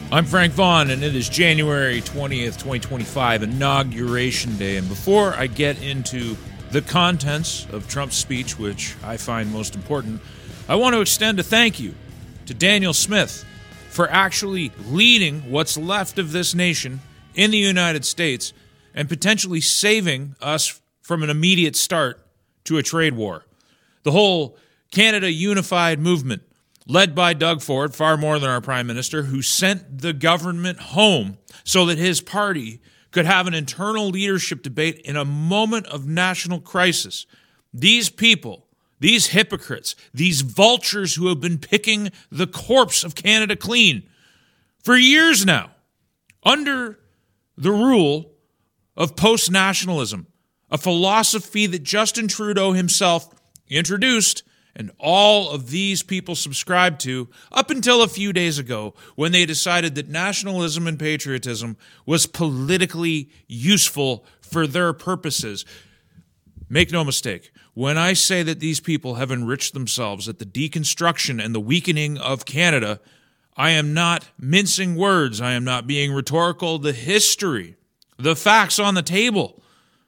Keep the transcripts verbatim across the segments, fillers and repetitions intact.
I'm Frank Vaughn, and it is January twentieth, twenty twenty-five, Inauguration Day. And before I get into the contents of Trump's speech, which I find most important, I want to extend a thank you to Daniel Smith for actually leading what's left of this nation in the United States and potentially saving us from an immediate start to a trade war. The whole Canada Unified movement, led by Doug Ford, far more than our prime minister, who sent the government home so that his party could have an internal leadership debate in a moment of national crisis. These people, these hypocrites, these vultures who have been picking the corpse of Canada clean for years now, under the rule of post-nationalism, a philosophy that Justin Trudeau himself introduced and all of these people subscribed to up until a few days ago when they decided that nationalism and patriotism was politically useful for their purposes. Make no mistake, when I say that these people have enriched themselves at the deconstruction and the weakening of Canada, I am not mincing words. I am not being rhetorical. The history, the facts on the table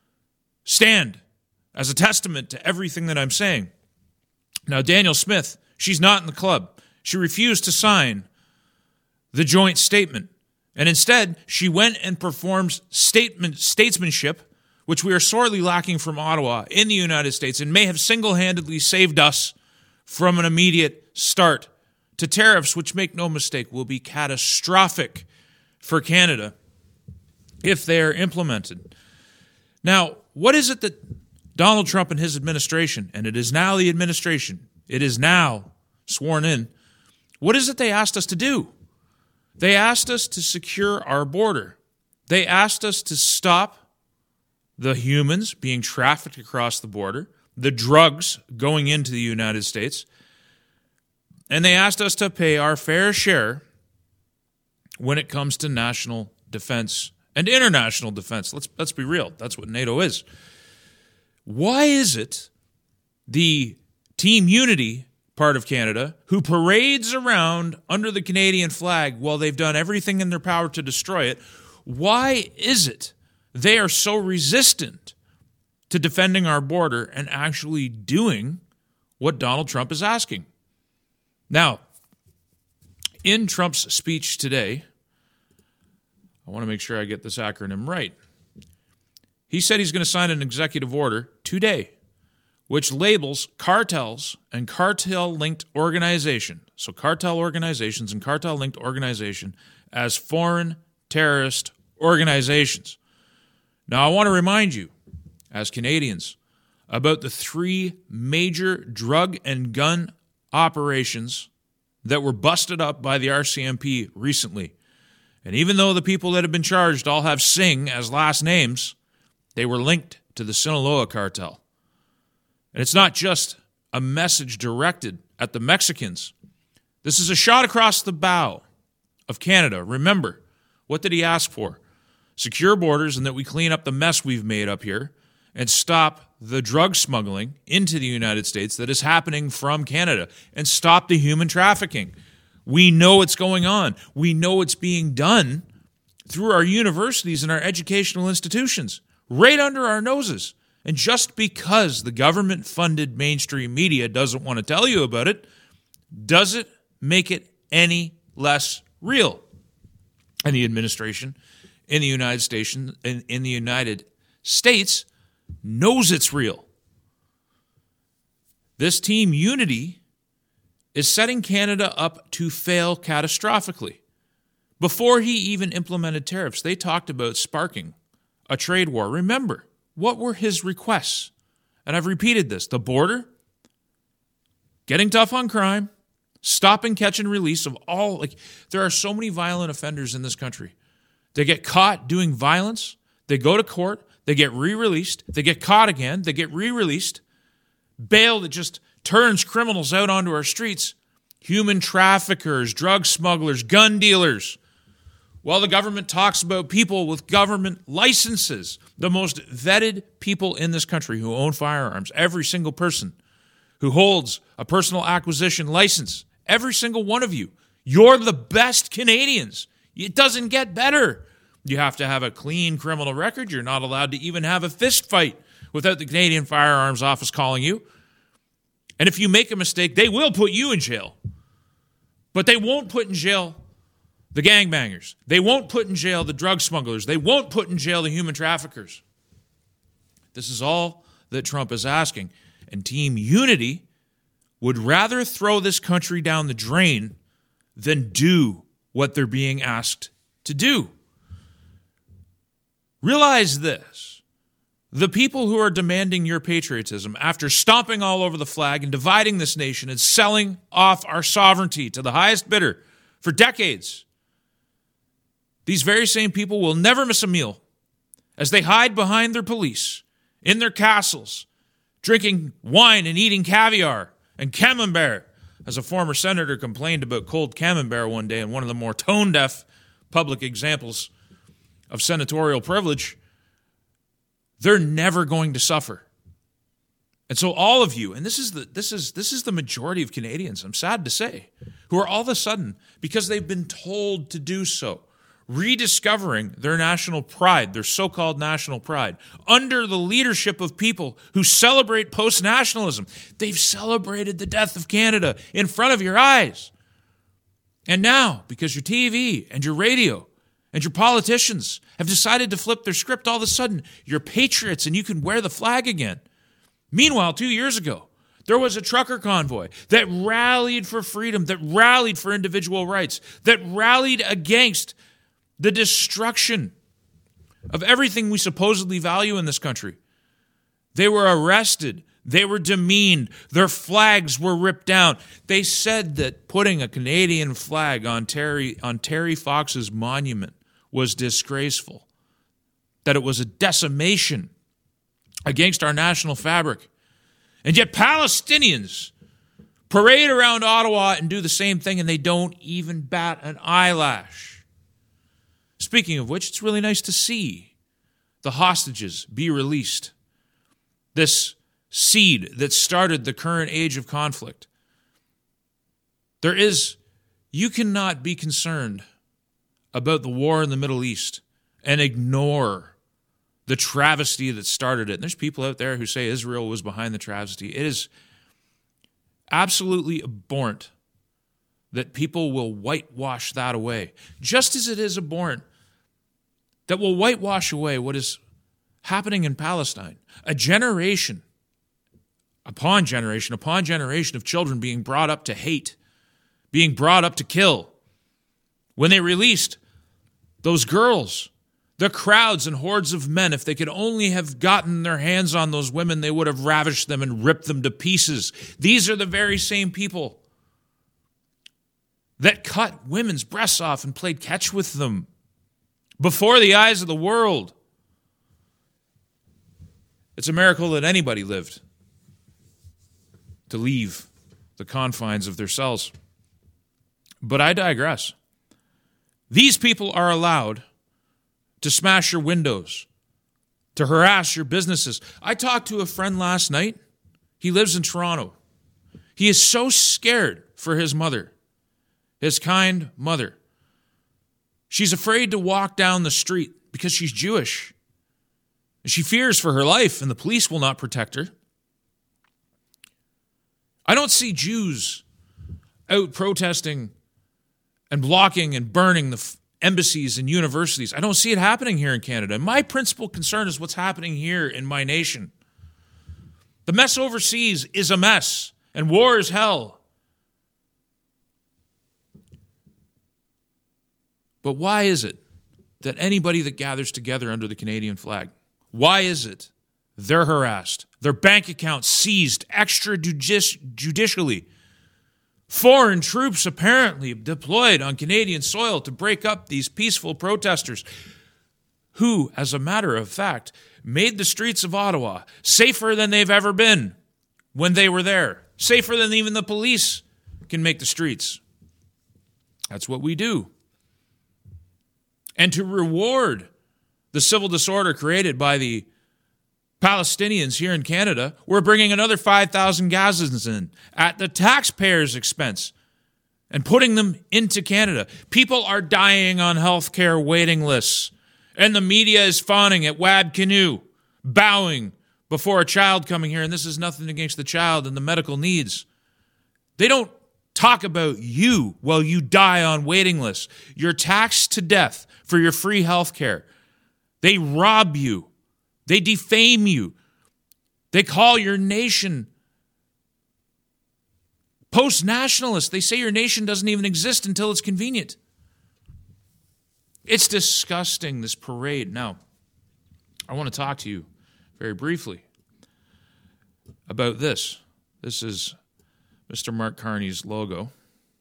stand as a testament to everything that I'm saying. Now, Daniel Smith, she's not in the club. She refused to sign the joint statement. And instead, she went and performs statement statesmanship, which we are sorely lacking from Ottawa in the United States, and may have single-handedly saved us from an immediate start to tariffs, which, make no mistake, will be catastrophic for Canada if they are implemented. Now, what is it that Donald Trump and his administration, and it is now the administration, it is now sworn in, what is it they asked us to do? They asked us to secure our border. They asked us to stop the humans being trafficked across the border, the drugs going into the United States, and they asked us to pay our fair share when it comes to national defense and international defense. Let's, let's be real. That's what NATO is. Why is it the Team Unity part of Canada, who parades around under the Canadian flag while they've done everything in their power to destroy it, why is it they are so resistant to defending our border and actually doing what Donald Trump is asking? Now, in Trump's speech today, I want to make sure I get this acronym right. He said he's going to sign an executive order today, which labels cartels and cartel-linked organization, so cartel organizations and cartel-linked organization, as foreign terrorist organizations. Now, I want to remind you, as Canadians, about the three major drug and gun operations that were busted up by the R C M P recently. And even though the people that have been charged all have Singh as last names, they were linked to the Sinaloa cartel. And it's not just a message directed at the Mexicans. This is a shot across the bow of Canada. Remember, what did he ask for? Secure borders and that we clean up the mess we've made up here and stop the drug smuggling into the United States that is happening from Canada and stop the human trafficking. We know it's going on. We know it's being done through our universities and our educational institutions, right under our noses. And just because the government-funded mainstream media doesn't want to tell you about it, does it make it any less real? And the administration in the United States, in, in the United States knows it's real. This Team Unity is setting Canada up to fail catastrophically. Before he even implemented tariffs, they talked about sparking a trade war. Remember, what were his requests? And I've repeated this. The border, getting tough on crime, stopping catch and release of all, like, there are so many violent offenders in this country. They get caught doing violence, they go to court, they get re-released, they get caught again, they get re-released. Bail that just turns criminals out onto our streets. Human traffickers, drug smugglers, gun dealers. While the government talks about people with government licenses, the most vetted people in this country who own firearms, every single person who holds a personal acquisition license, every single one of you, you're the best Canadians. It doesn't get better. You have to have a clean criminal record. You're not allowed to even have a fist fight without the Canadian Firearms Office calling you. And if you make a mistake, they will put you in jail. But they won't put in jail the gangbangers. They won't put in jail the drug smugglers. They won't put in jail the human traffickers. This is all that Trump is asking. And Team Unity would rather throw this country down the drain than do what they're being asked to do. Realize this. The people who are demanding your patriotism after stomping all over the flag and dividing this nation and selling off our sovereignty to the highest bidder for decades, these very same people will never miss a meal as they hide behind their police in their castles, drinking wine and eating caviar and camembert. As a former senator complained about cold camembert one day in one of the more tone-deaf public examples of senatorial privilege, they're never going to suffer. And so all of you, and this is the this is this is the majority of Canadians, I'm sad to say, who are all of a sudden, because they've been told to do so, rediscovering their national pride, their so-called national pride, under the leadership of people who celebrate post-nationalism. They've celebrated the death of Canada in front of your eyes. And now, because your T V and your radio and your politicians have decided to flip their script, all of a sudden, you're patriots and you can wear the flag again. Meanwhile, two years ago, there was a trucker convoy that rallied for freedom, that rallied for individual rights, that rallied against the destruction of everything we supposedly value in this country. They were arrested. They were demeaned. Their flags were ripped down. They said that putting a Canadian flag on Terry, on Terry Fox's monument was disgraceful, that it was a decimation against our national fabric. And yet Palestinians parade around Ottawa and do the same thing, and they don't even bat an eyelash. Speaking of which, it's really nice to see the hostages be released. This seed that started the current age of conflict. There is, you cannot be concerned about the war in the Middle East and ignore the travesty that started it. And there's people out there who say Israel was behind the travesty. It is absolutely abhorrent that people will whitewash that away, just as it is abhorrent that will whitewash away what is happening in Palestine. A generation upon generation upon generation of children being brought up to hate, being brought up to kill. When they released those girls, the crowds and hordes of men, if they could only have gotten their hands on those women, they would have ravished them and ripped them to pieces. These are the very same people that cut women's breasts off and played catch with them before the eyes of the world. It's a miracle that anybody lived to leave the confines of their cells. But I digress. These people are allowed to smash your windows, to harass your businesses. I talked to a friend last night. He lives in Toronto. He is so scared for his mother, his kind mother. She's afraid to walk down the street because she's Jewish. She fears for her life, and the police will not protect her. I don't see Jews out protesting and blocking and burning the f- embassies and universities. I don't see it happening here in Canada. And my principal concern is what's happening here in my nation. The mess overseas is a mess, and war is hell. But why is it that anybody that gathers together under the Canadian flag, why is it they're harassed, their bank accounts seized extrajudicially, foreign troops apparently deployed on Canadian soil to break up these peaceful protesters who, as a matter of fact, made the streets of Ottawa safer than they've ever been when they were there, safer than even the police can make the streets. That's what we do. And to reward the civil disorder created by the Palestinians here in Canada, we're bringing another five thousand Gazans in at the taxpayers' expense. and putting them into Canada. People are dying on healthcare waiting lists, and the media is fawning at Wab Kinew, bowing before a child coming here, and this is nothing against the child and the medical needs. They don't talk about you while you die on waiting lists. You're taxed to death for your free health care. They rob you. They defame you. They call your nation post-nationalist. They say your nation doesn't even exist until it's convenient. It's disgusting, this parade. Now, I want to talk to you very briefly about this. This is Mister Mark Carney's logo.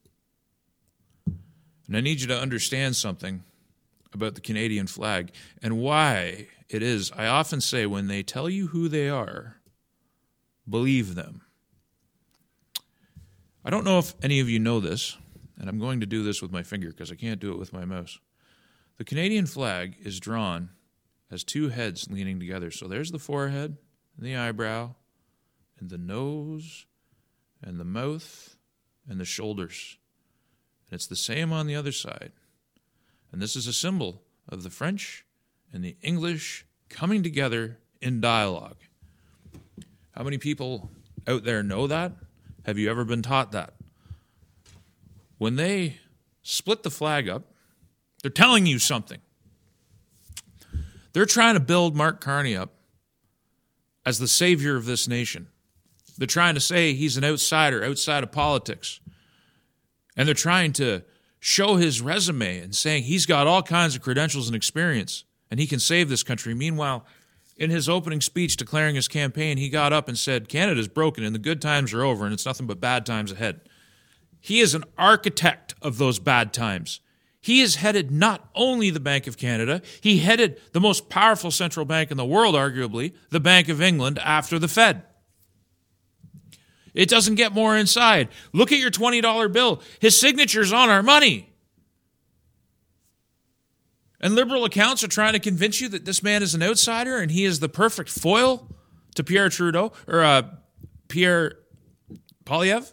And I need you to understand something about the Canadian flag and why it is. I often say when they tell you who they are, believe them. I don't know if any of you know this, and I'm going to do this with my finger because I can't do it with my mouse. The Canadian flag is drawn as two heads leaning together. So there's the forehead and the eyebrow and the nose and the mouth and the shoulders. And it's the same on the other side. And this is a symbol of the French and the English coming together in dialogue. How many people out there know that? Have you ever been taught that? When they split the flag up, they're telling you something. They're trying to build Mark Carney up as the savior of this nation. They're trying to say he's an outsider, outside of politics. And they're trying to show his resume and saying he's got all kinds of credentials and experience and he can save this country. Meanwhile, in his opening speech declaring his campaign, he got up and said, Canada's broken and the good times are over and it's nothing but bad times ahead. He is an architect of those bad times. He has headed not only the Bank of Canada, he headed the most powerful central bank in the world, arguably, the Bank of England, after the Fed. It doesn't get more inside. Look at your twenty dollar bill. His signature's on our money. And liberal accounts are trying to convince you that this man is an outsider and he is the perfect foil to Pierre Trudeau, or uh, Pierre Poilievre.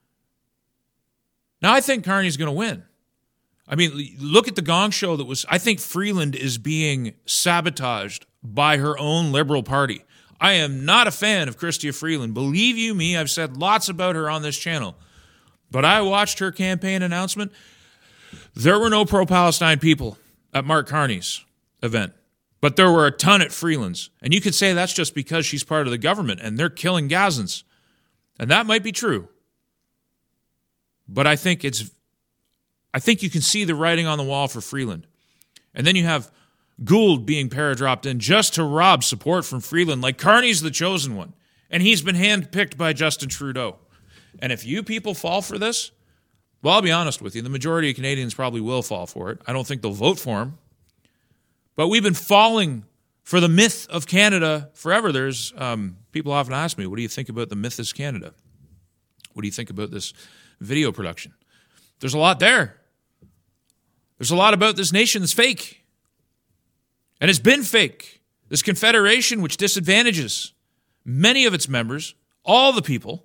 Now, I think Carney's going to win. I mean, look at the Gong Show that was, I think Freeland is being sabotaged by her own Liberal Party. I am not a fan of Chrystia Freeland. Believe you me, I've said lots about her on this channel. But I watched her campaign announcement. There were no pro-Palestine people at Mark Carney's event, but there were a ton at Freeland's. And you could say that's just because she's part of the government and they're killing Gazans. And that might be true. But I think it's I think you can see the writing on the wall for Freeland. And then you have Gould being paradropped in just to rob support from Freeland, like Carney's the chosen one. And he's been handpicked by Justin Trudeau. And if you people fall for this, well, I'll be honest with you, the majority of Canadians probably will fall for it. I don't think they'll vote for him. But we've been falling for the myth of Canada forever. There's um, people often ask me, what do you think about the myth is Canada? What do you think about this video production? There's a lot there. There's a lot about this nation that's fake. And it's been fake. This confederation, which disadvantages many of its members, all the people,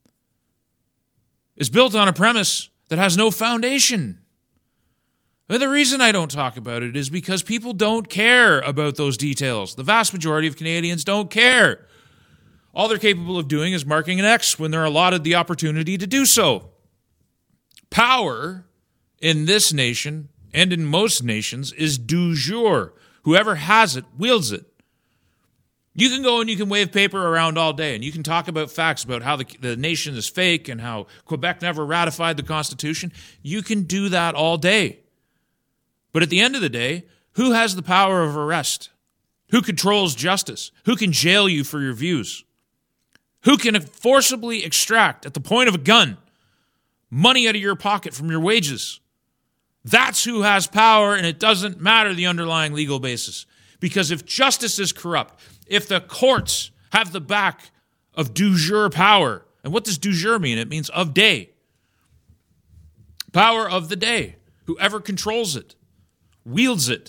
is built on a premise that has no foundation. And the reason I don't talk about it is because people don't care about those details. The vast majority of Canadians don't care. All they're capable of doing is marking an X when they're allotted the opportunity to do so. Power in this nation and in most nations is du jour. Whoever has it wields it. You can go and you can wave paper around all day and you can talk about facts about how the, the nation is fake and how Quebec never ratified the Constitution. You can do that all day. But at the end of the day, who has the power of arrest? Who controls justice? Who can jail you for your views? Who can forcibly extract, at the point of a gun, money out of your pocket from your wages? That's who has power, and it doesn't matter the underlying legal basis. Because if justice is corrupt, if the courts have the back of du jour power, and what does du jour mean? It means of day. Power of the day. Whoever controls it, wields it.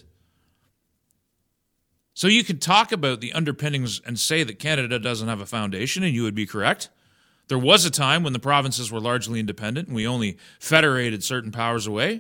So you could talk about the underpinnings and say that Canada doesn't have a foundation, and you would be correct. There was a time when the provinces were largely independent and we only federated certain powers away.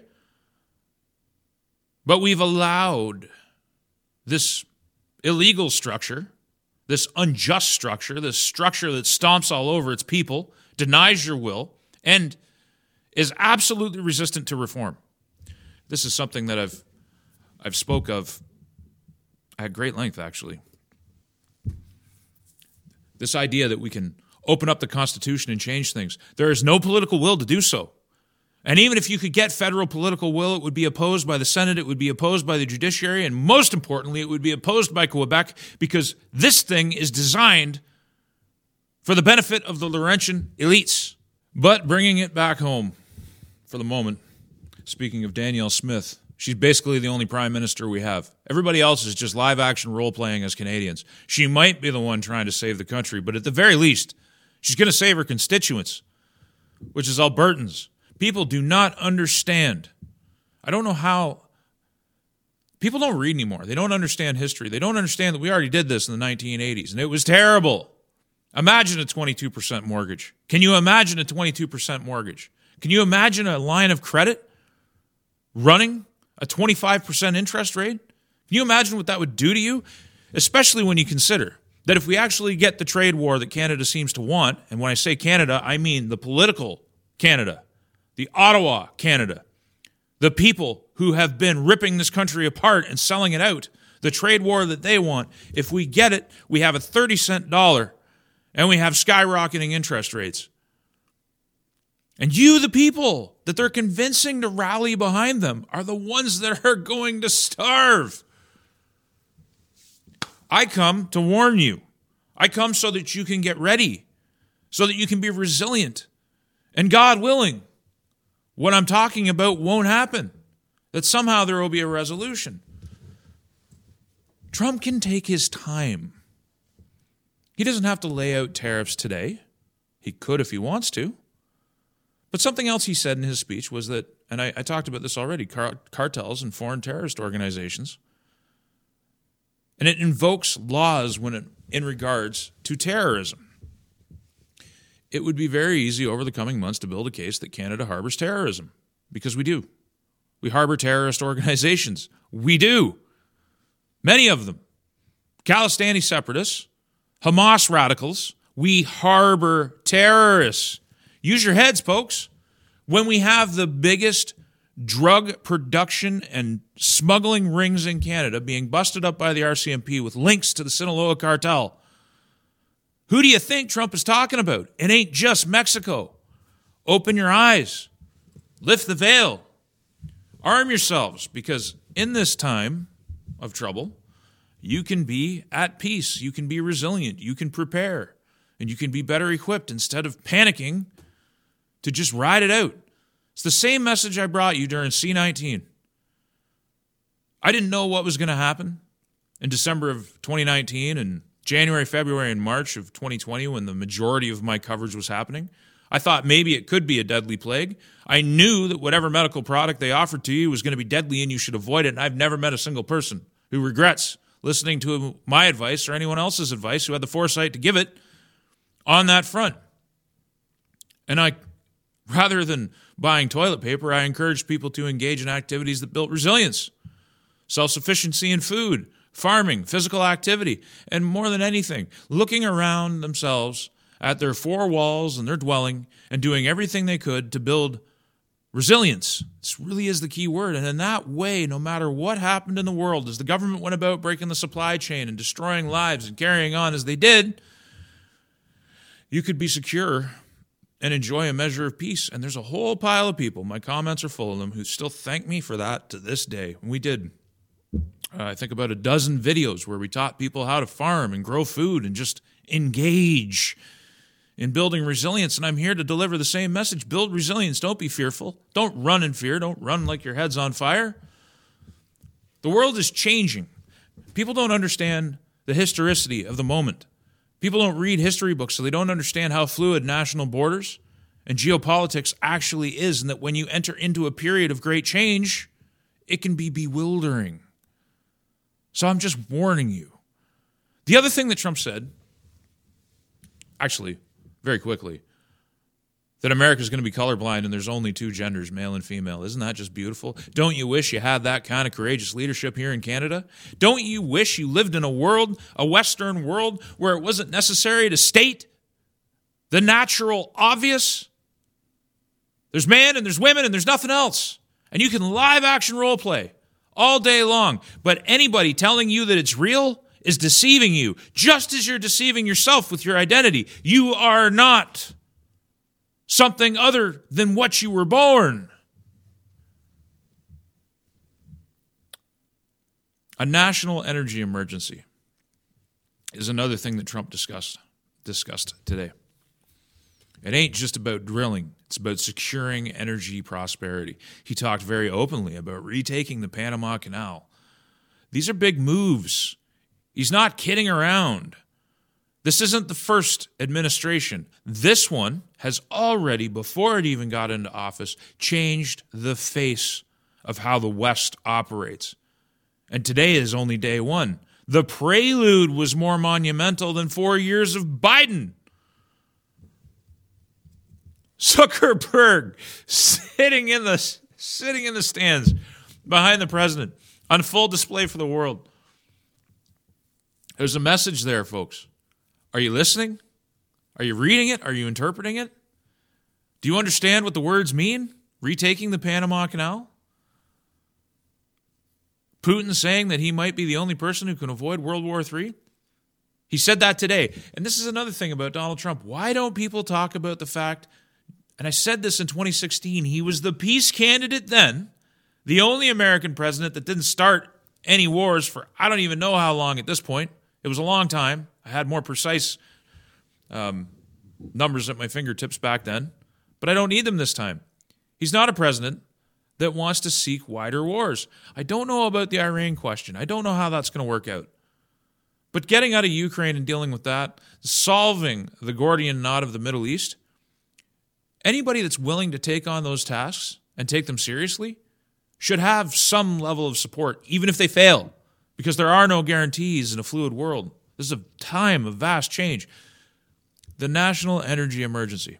But we've allowed this illegal structure, this unjust structure, this structure that stomps all over its people, denies your will, and is absolutely resistant to reform. This is something that I've I've spoke of at great length, actually. This idea that we can open up the Constitution and change things. There is no political will to do so. And even if you could get federal political will, it would be opposed by the Senate, it would be opposed by the judiciary, and most importantly, it would be opposed by Quebec, because this thing is designed for the benefit of the Laurentian elites. But bringing it back home for the moment, speaking of Danielle Smith, she's basically the only prime minister we have. Everybody else is just live-action role-playing as Canadians. She might be the one trying to save the country, but at the very least, she's going to save her constituents, which is Albertans. People do not understand. I don't know how. People don't read anymore. They don't understand history. They don't understand that we already did this in the nineteen eighties, and it was terrible. Imagine a twenty-two percent mortgage. Can you imagine a twenty-two percent mortgage? Can you imagine a line of credit running a twenty-five percent interest rate? Can you imagine what that would do to you? Especially when you consider that if we actually get the trade war that Canada seems to want, and when I say Canada, I mean the political Canada, the Ottawa Canada, the people who have been ripping this country apart and selling it out, the trade war that they want, if we get it, we have a thirty cent dollar and we have skyrocketing interest rates. And you, the people that they're convincing to rally behind them, are the ones that are going to starve. I come to warn you. I come so that you can get ready, so that you can be resilient. And God willing, what I'm talking about won't happen. That somehow there will be a resolution. Trump can take his time. He doesn't have to lay out tariffs today. He could if he wants to. But something else he said in his speech was that, and I, I talked about this already, car- cartels and foreign terrorist organizations. And it invokes laws when it, in regards to terrorism. It would be very easy over the coming months to build a case that Canada harbors terrorism, because we do. We harbor terrorist organizations. We do. Many of them. Khalistani separatists, Hamas radicals. We harbor terrorists. Use your heads, folks. When we have the biggest drug production and smuggling rings in Canada being busted up by the R C M P with links to the Sinaloa cartel, who do you think Trump is talking about? It ain't just Mexico. Open your eyes. Lift the veil. Arm yourselves, because in this time of trouble, you can be at peace. You can be resilient. You can prepare. And you can be better equipped instead of panicking to just ride it out. It's the same message I brought you during C nineteen. I didn't know what was going to happen in December of twenty nineteen and January, February, and March of twenty twenty when the majority of my coverage was happening. I thought maybe it could be a deadly plague. I knew that whatever medical product they offered to you was going to be deadly and you should avoid it, and I've never met a single person who regrets listening to my advice or anyone else's advice who had the foresight to give it on that front. And I, rather than buying toilet paper, I encouraged people to engage in activities that built resilience, self-sufficiency in food, farming, physical activity, and more than anything, looking around themselves at their four walls and their dwelling and doing everything they could to build resilience. This really is the key word. And in that way, no matter what happened in the world, as the government went about breaking the supply chain and destroying lives and carrying on as they did, you could be secure and enjoy a measure of peace. And there's a whole pile of people, my comments are full of them, who still thank me for that to this day. And we did, uh, I think, about a dozen videos where we taught people how to farm and grow food and just engage in building resilience. And I'm here to deliver the same message. Build resilience. Don't be fearful. Don't run in fear. Don't run like your head's on fire. The world is changing. People don't understand the historicity of the moment. People don't read history books, so they don't understand how fluid national borders and geopolitics actually is, and that when you enter into a period of great change, it can be bewildering. So I'm just warning you. The other thing that Trump said, actually, very quickly, that America's going to be colorblind and there's only two genders, male and female. Isn't that just beautiful? Don't you wish you had that kind of courageous leadership here in Canada? Don't you wish you lived in a world, a Western world, where it wasn't necessary to state the natural obvious? There's man and there's women and there's nothing else. And you can live action role play all day long. But anybody telling you that it's real is deceiving you, just as you're deceiving yourself with your identity. You are not something other than what you were born. A national energy emergency is another thing that Trump discussed discussed today. It ain't just about drilling. It's about securing energy prosperity. He talked very openly about retaking the Panama Canal. These are big moves. He's not kidding around. This isn't the first administration. This one has already, before it even got into office, changed the face of how the West operates. And today is only day one. The prelude was more monumental than four years of Biden. Zuckerberg sitting in the sitting in the stands behind the president on full display for the world. There's a message there, folks. Are you listening? Are you reading it? Are you interpreting it? Do you understand what the words mean? Retaking the Panama Canal? Putin saying that he might be the only person who can avoid World War Three? He said that today. And this is another thing about Donald Trump. Why don't people talk about the fact, and I said this in twenty sixteen, he was the peace candidate then, the only American president that didn't start any wars for I don't even know how long at this point. It was a long time. I had more precise um, numbers at my fingertips back then, but I don't need them this time. He's not a president that wants to seek wider wars. I don't know about the Iran question. I don't know how that's going to work out. But getting out of Ukraine and dealing with that, solving the Gordian knot of the Middle East, anybody that's willing to take on those tasks and take them seriously should have some level of support, even if they fail, because there are no guarantees in a fluid world. This is a time of vast change. The national energy emergency.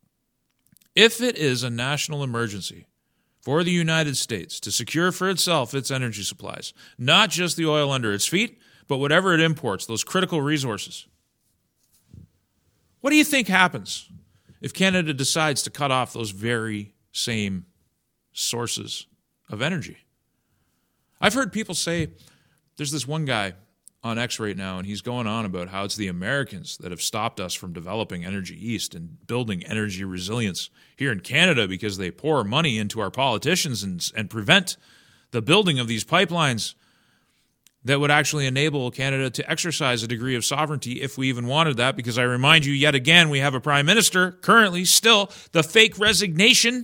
If it is a national emergency for the United States to secure for itself its energy supplies, not just the oil under its feet, but whatever it imports, those critical resources, what do you think happens if Canada decides to cut off those very same sources of energy? I've heard people say, there's this one guy on X right now, and he's going on about how it's the Americans that have stopped us from developing Energy East and building energy resilience here in Canada because they pour money into our politicians and, and prevent the building of these pipelines that would actually enable Canada to exercise a degree of sovereignty if we even wanted that, because I remind you yet again, we have a prime minister, currently still, the fake resignation,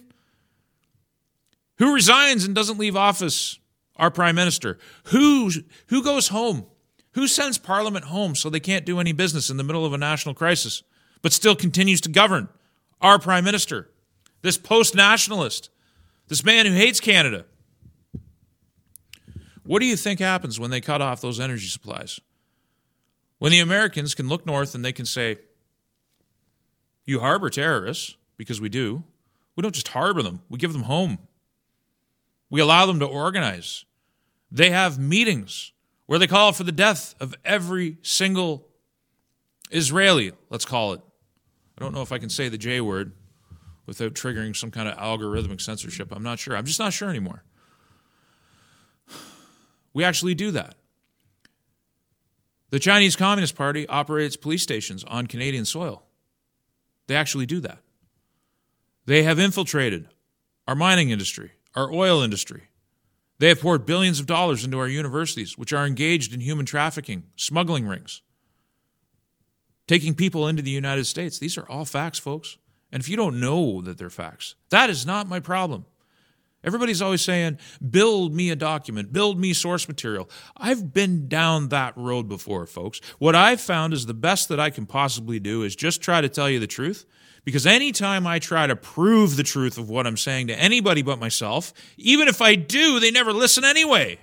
who resigns and doesn't leave office. Our prime minister. Who, who goes home? Who sends Parliament home so they can't do any business in the middle of a national crisis, but still continues to govern? Our prime minister. This post-nationalist. This man who hates Canada. What do you think happens when they cut off those energy supplies? When the Americans can look north and they can say, you harbor terrorists, because we do. We don't just harbor them. We give them home. We allow them to organize. They have meetings where they call for the death of every single Israeli, let's call it. I don't know if I can say the J word without triggering some kind of algorithmic censorship. I'm not sure. I'm just not sure anymore. We actually do that. The Chinese Communist Party operates police stations on Canadian soil. They actually do that. They have infiltrated our mining industry, our oil industry. They have poured billions of dollars into our universities, which are engaged in human trafficking, smuggling rings, taking people into the United States. These are all facts, folks. And if you don't know that they're facts, that is not my problem. Everybody's always saying, build me a document, build me source material. I've been down that road before, folks. What I've found is the best that I can possibly do is just try to tell you the truth. Because anytime I try to prove the truth of what I'm saying to anybody but myself, even if I do, they never listen anyway.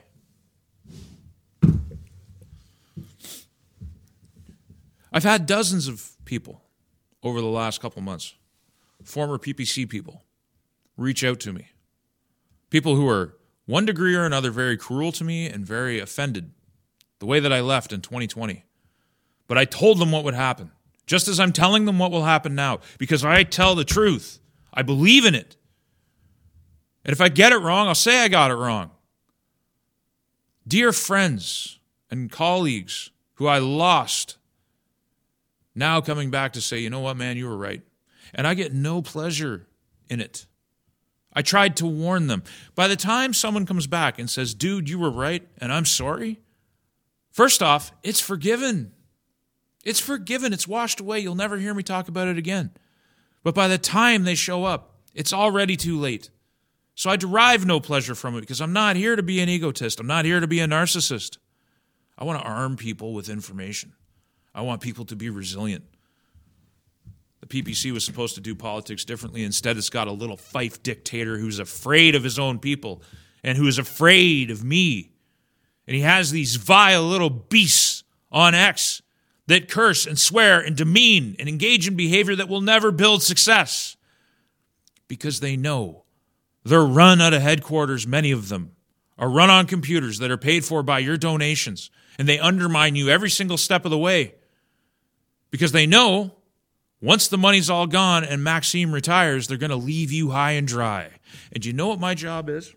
I've had dozens of people over the last couple months former P P C people reach out to me. People who are, one degree or another, very cruel to me and very offended the way that I left in twenty twenty. But I told them what would happen, just as I'm telling them what will happen now, because I tell the truth. I believe in it. And if I get it wrong, I'll say I got it wrong. Dear friends and colleagues who I lost, now coming back to say, you know what, man, you were right. And I get no pleasure in it. I tried to warn them. By the time someone comes back and says, dude, you were right, and I'm sorry, first off, it's forgiven. It's forgiven. It's washed away. You'll never hear me talk about it again. But by the time they show up, it's already too late. So I derive no pleasure from it because I'm not here to be an egotist. I'm not here to be a narcissist. I want to arm people with information. I want people to be resilient. The P P C was supposed to do politics differently. Instead, it's got a little fief dictator who's afraid of his own people and who is afraid of me. And he has these vile little beasts on X that curse and swear and demean and engage in behavior that will never build success because they know they're run out of headquarters. Many of them are run on computers that are paid for by your donations, and they undermine you every single step of the way because they know once the money's all gone and Maxime retires, they're going to leave you high and dry. And you know what my job is?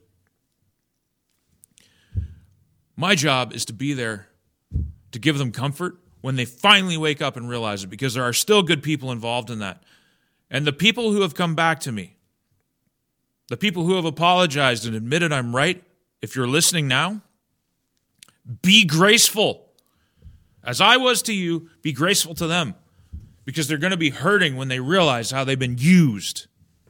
My job is to be there to give them comfort when they finally wake up and realize it, because there are still good people involved in that. And the people who have come back to me, the people who have apologized and admitted I'm right, if you're listening now, be graceful. As I was to you, be graceful to them, because they're going to be hurting when they realize how they've been used.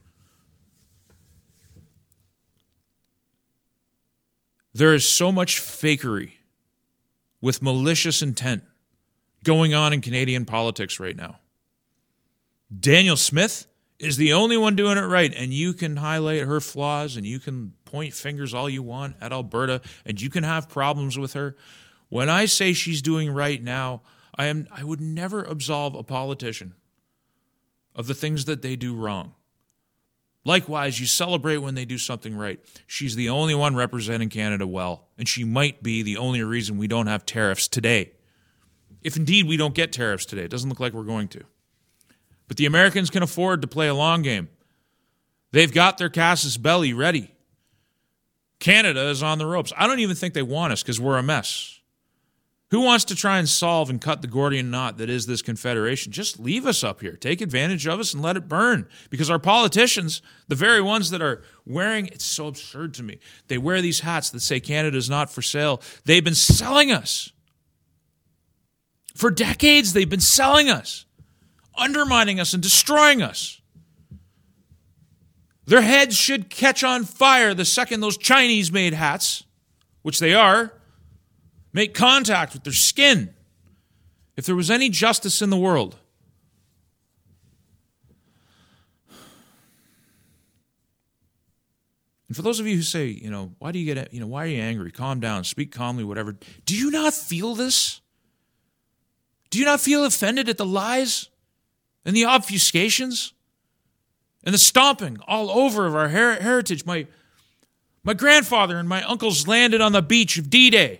There is so much fakery with malicious intent going on in Canadian politics right now. Danielle Smith is the only one doing it right, and you can highlight her flaws and you can point fingers all you want at Alberta, and you can have problems with her. When I say she's doing right now, I am I would never absolve a politician of the things that they do wrong. Likewise, you celebrate when they do something right. She's the only one representing Canada well, and she might be the only reason we don't have tariffs today. If indeed we don't get tariffs today, it doesn't look like we're going to. But the Americans can afford to play a long game. They've got their casus belli ready. Canada is on the ropes. I don't even think they want us because we're a mess. Who wants to try and solve and cut the Gordian knot that is this confederation? Just leave us up here. Take advantage of us and let it burn. Because our politicians, the very ones that are wearing, it's so absurd to me, they wear these hats that say Canada's not for sale. They've been selling us. For decades, they've been selling us, undermining us and destroying us. Their heads should catch on fire the second those Chinese-made hats, which they are, make contact with their skin. If there was any justice in the world, and for those of you who say, you know, why do you get, you know, why are you angry? Calm down, speak calmly, whatever. Do you not feel this? Do you not feel offended at the lies and the obfuscations and the stomping all over of our her- heritage? My, my grandfather and my uncles landed on the beach of D-Day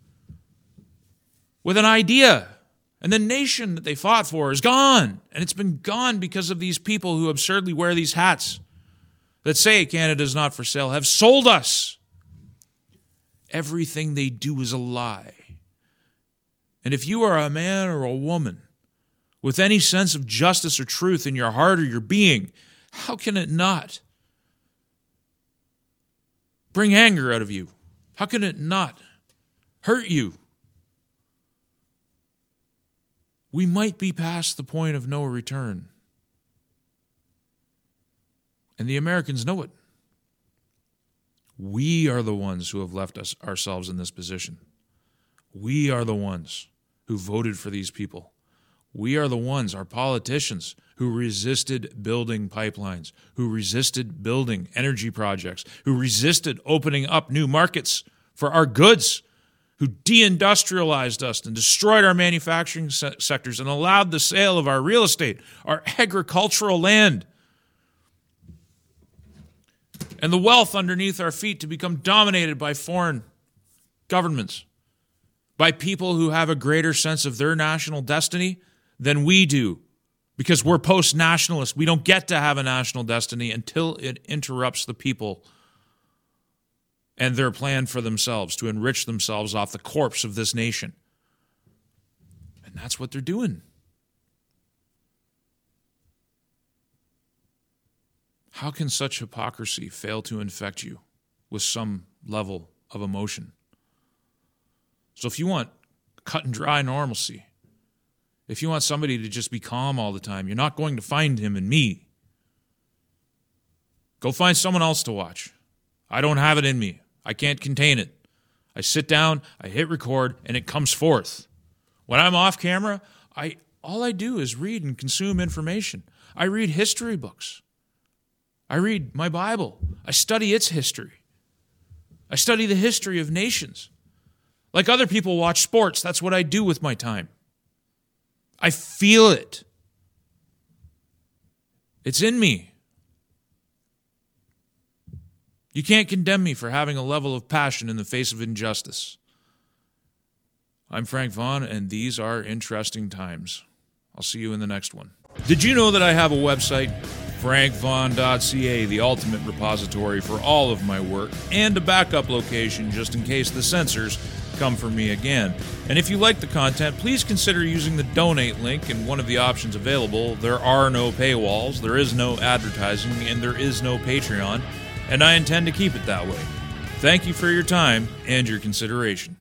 with an idea, and the nation that they fought for is gone. And it's been gone because of these people who absurdly wear these hats that say Canada is not for sale, have sold us. Everything they do is a lie. And if you are a man or a woman with any sense of justice or truth in your heart or your being, how can it not bring anger out of you? How can it not hurt you? We might be past the point of no return. And the Americans know it. We are the ones who have left us ourselves in this position. We are the ones who voted for these people. We are the ones, our politicians, who resisted building pipelines, who resisted building energy projects, who resisted opening up new markets for our goods, who deindustrialized us and destroyed our manufacturing se- sectors and allowed the sale of our real estate, our agricultural land, and the wealth underneath our feet to become dominated by foreign governments, by people who have a greater sense of their national destiny than we do, because we're post-nationalists. We don't get to have a national destiny until it interrupts the people and their plan for themselves to enrich themselves off the corpse of this nation. And that's what they're doing. How can such hypocrisy fail to infect you with some level of emotion? So if you want cut and dry normalcy, if you want somebody to just be calm all the time, you're not going to find him in me. Go find someone else to watch. I don't have it in me. I can't contain it. I sit down, I hit record, and it comes forth. When I'm off camera, I all I do is read and consume information. I read history books. I read my Bible. I study its history. I study the history of nations. Like other people watch sports, that's what I do with my time. I feel it. It's in me. You can't condemn me for having a level of passion in the face of injustice. I'm Frank Vaughn, and these are interesting times. I'll see you in the next one. Did you know that I have a website? frank vaughn dot c a, the ultimate repository for all of my work, and a backup location just in case the censors come for me again. And if you like the content, please consider using the donate link in one of the options available. There are no paywalls, there is no advertising, and there is no Patreon, and I intend to keep it that way. Thank you for your time and your consideration.